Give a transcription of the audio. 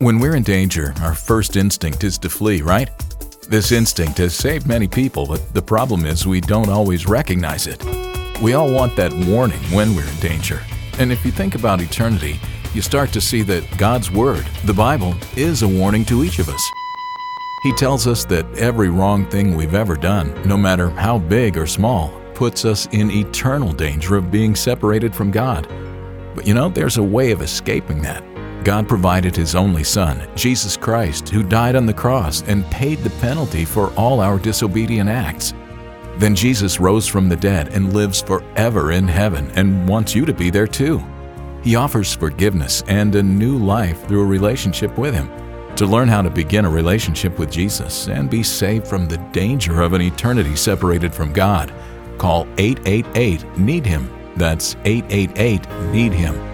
When we're in danger, our first instinct is to flee, right? This instinct has saved many people, but the problem is we don't always recognize it. We all want that warning when we're in danger. And if you think about eternity, you start to see that God's Word, the Bible, is a warning to each of us. He tells us that every wrong thing we've ever done, no matter how big or small, puts us in eternal danger of being separated from God. But there's a way of escaping that. God provided His only Son, Jesus Christ, who died on the cross and paid the penalty for all our disobedient acts. Then Jesus rose from the dead and lives forever in heaven and wants you to be there too. He offers forgiveness and a new life through a relationship with Him. To learn how to begin a relationship with Jesus and be saved from the danger of an eternity separated from God, call 888-NEED-HIM. That's 888-NEED-HIM.